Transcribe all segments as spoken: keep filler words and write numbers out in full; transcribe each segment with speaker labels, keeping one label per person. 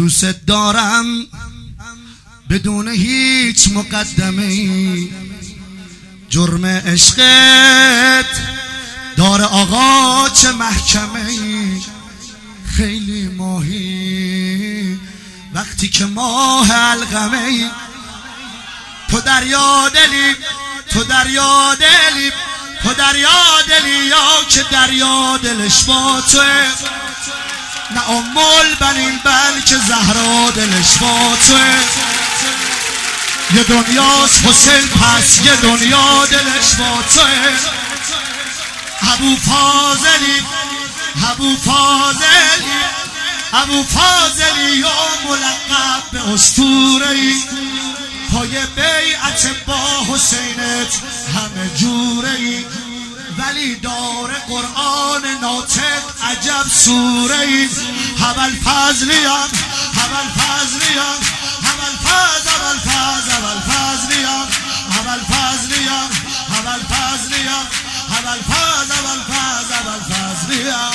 Speaker 1: دوست دارم بدون هیچ مقدمه‌ای، جرم عشقت دار آقا چه محکمه‌ای. خیلی ماهی وقتی که ماه علقمه‌ای، تو دریا دلی، تو دریا دلی، تو دریا دلی، یا که دریا دلش با توه. نه ام البنین بلکه زهرا دلش با توه. یه دنیاست حسین پس یه دنیا دلش با توه. ابو فاضلی، ابو فاضلی، ابو فاضلی یا ملقب به اسطوره‌ای، پای بیعت با حسینت همه جوره‌ای، ولی دار قرآن ناطق عجب سوره‌ای. هبل فضلیم، هبل فضلیم، هبل فضل، هبل فضل، هبل فضلیم، هبل فضلیم، هبل فضلیم، هبل فضل، هبل فضل، هبل فضلیم.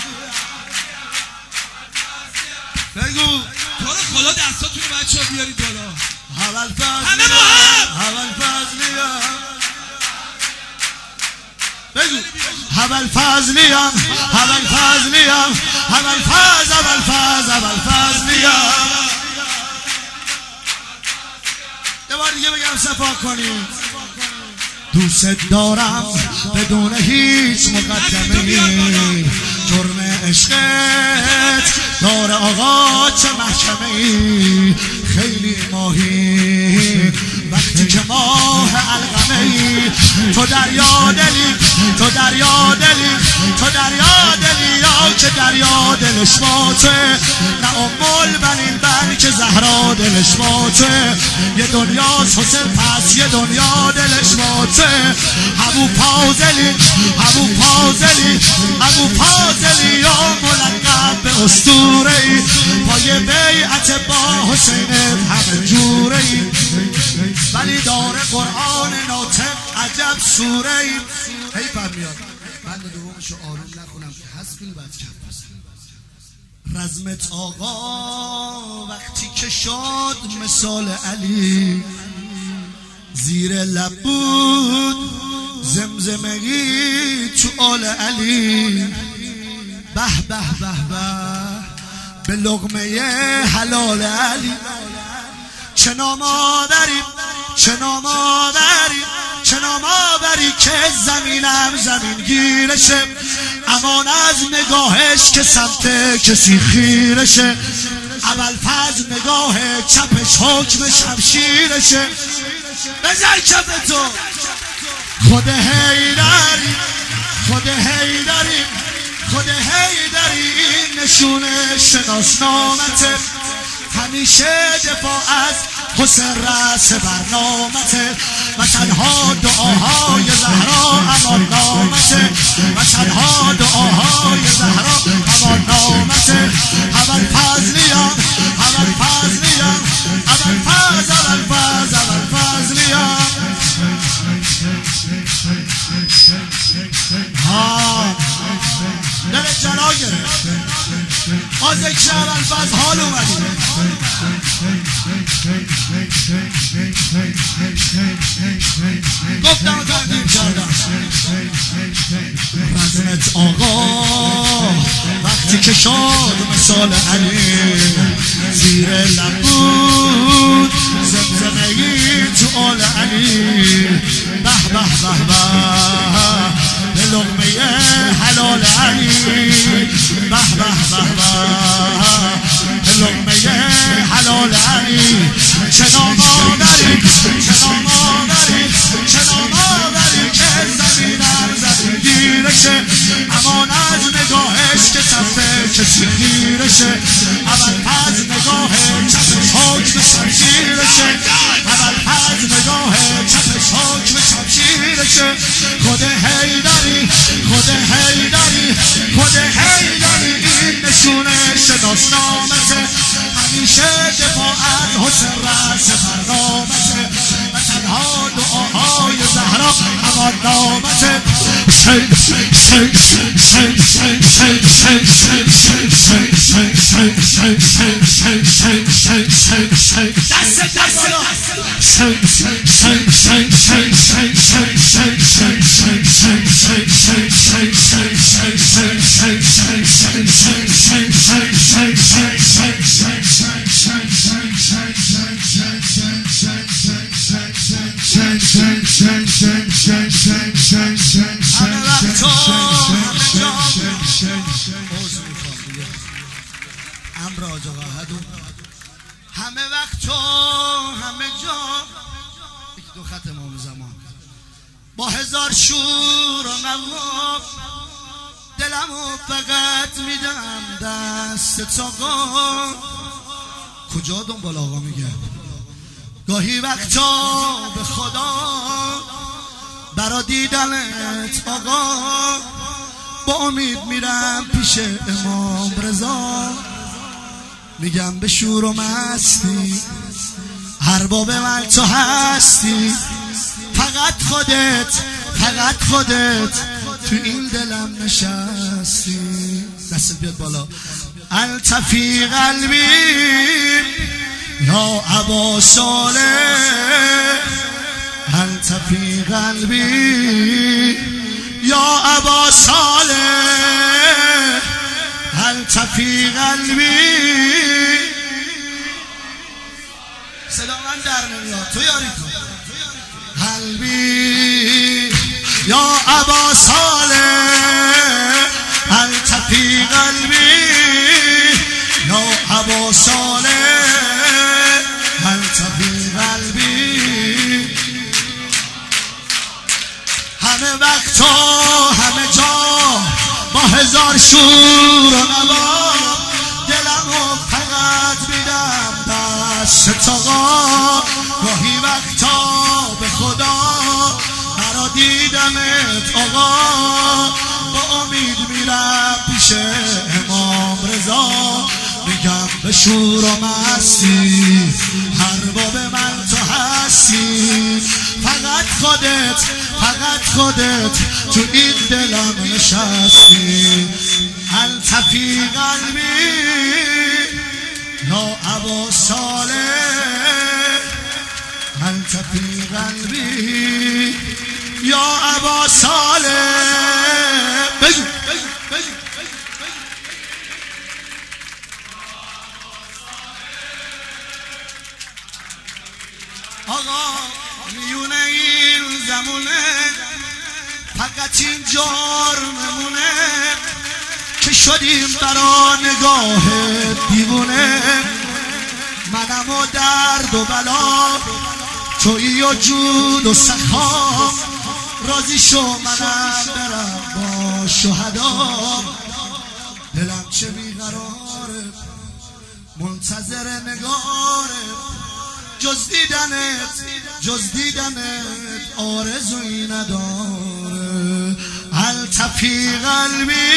Speaker 1: بگو
Speaker 2: تو رو خدا دستاتون رو بچه ها بیارید بالا.
Speaker 1: هبل فضلیم،
Speaker 2: همه با هم
Speaker 1: هبل فضلیم. بگو هبل فضلیم، هبل فضلیم، هبل فضل، هبل فضل، هبل فضلیم. یه بار دیگه بگم صفا کنیم. دوست دارم بدون هیچ مقدمه‌ای، جرم عشقت دار آقا چه محکمه‌ای. خیلی ماهی وقتی که ماه علقمه‌ای، تو دریا دلی، تو دریا دلی، تو دریا دلی، یا که دریا دلش با توه. نه ام البنین بلکه زهرا دلش با توه. یه دنیاست حسین پس یه دنیا دلش با توه. ابو فاضلی، ابو فاضلی، ابو فاضلی یا ملقب به اسطوره‌ای، پای بیعت با حسینت همه جوره‌ای، ولی دار قرآن ناطق عجب سوره‌ای. حیفم میاد بند دومشو آروم نخونم که هست کنی باید کم بزن. رزمت آقا وقتی که شد مثال علی، زیر لب بود زمزمگی تو آل علی. به به به به به لقمه حلال علی. چه نام آوری، چه نام آوری، چه نام آوری که زمینم زمین گیرشه. امان از نگاهش که سمت کسی خیرشه. اول فضل نگاه چپش حکم شمشیرشه. بزن کف تو خود حیدری، خود حیدری، خود حیدری، این نشونه شناسنامته. همیشه دفاع از حسین رأس برنامته، و تنها دعاهای زهرا امان نامته، و تنها دعاهای زهرا امان نامته. اول فضلیم، اول فضلیم، اول فضل، اول فضل، اول فضلیم. ها دلت جلا گرفت با ذکر اول فضل حال اومدی. گفتم و تقدیم کردم. رزمت آقا وقتی که شد مثال علی، زیر لب بود زمزمه‌ای تو آل علی. به به به به به لقمه حلال علی. به به به به به لقمه حلال علی. چه نام آوری، چه نام آوری، چه نام آوری که زمینم زمین گیرشه. امان از نگاهش که سمت کسی خیرشه. اول فضل نگاه چپش حکم شمشیرشه. اول فضل نگاه چپش حکم شمشیرشه. خود حیدری، خود حیدری، خود حیدری، این نشونه شناسنامته. همیشه دفاع از حسین رأس برنامته، و تنها دعاهای زهرا امان نامته. همه وقت و همه جا یک دو خط امام زمان با هزار شور و نواب دلمو فقط میدم دست آقا. کجا دنبال آقا میگه؟ گاهی وقتا به خدا برا دیدنت آقا با امید میرم پیش امام رضا. میگم به شور و مستی ارباب من تو هستی، فقط خودت فقط خودت تو این دلم نشستی. دستت بیاد بالا. التفی قلبی یا ابا صالح، التفی قلبی یا ابا صالح، التفی قلبی. صدا من در نمیاد، تو یاری کن. قلبی یا ابا صالح، التفی قلبی یا ابا صالح، التفی قلبی. همه وقت و همه جا با هزار شور و نواب دلمو فقط میدم دست آقا. گاهی وقتا به خدا مرا دیدمت آقا با امید میرم پیش امام رضا. میگم به شور و مستی ارباب من تو هستی، فقط خودت فقط خودت تو این دلم نشستی. التفی قلبی یا ابا صالح، التفی قلبی یا ابا صالح. بگو آقا میونه این زمونه فقط این جرممونه که شدیم برا نگاه دیوونه. منم و درد و بلا تویی و جود و سخا، راضی شو منم برم با شهدا. دلم چه بیقراره منتظر نگاره، جز دیدنت جز دیدنت آرزویی نداره. التفی قلبی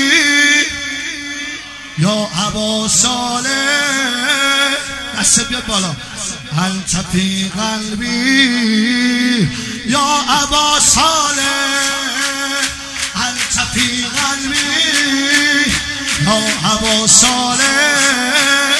Speaker 1: یا ابا صالح. دست بیاد بالا. التفی قلبی یا ابا صالح، التفی قلبی یا ابا صالح.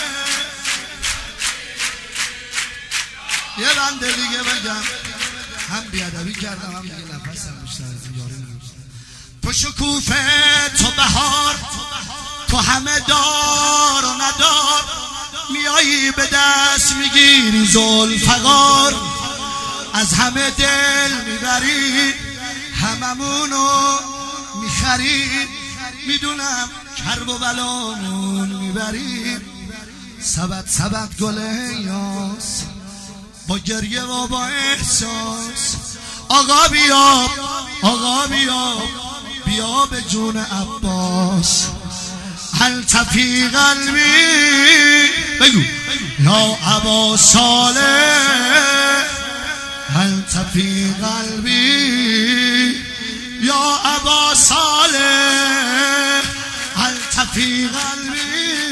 Speaker 1: یه بنده دیگه بگم، هم بیادبی کردم هم دیگه نفسم بیشتر از این یاری نمیشتم. تو شکوفه تو بهار، تو همه دار و ندار، میایی به دست میگیری ذوالفقار، از همه دل میبری هممونو میخری. میدونم کرب و بلامون میبری، سبت سبت گل یاس با گریه و با احساس. آقا بیا آقا بیا بیا به جون عباس. التفی قلبی بگو یا ابا صالح، التفی قلبی یا ابا صالح، التفی قلبی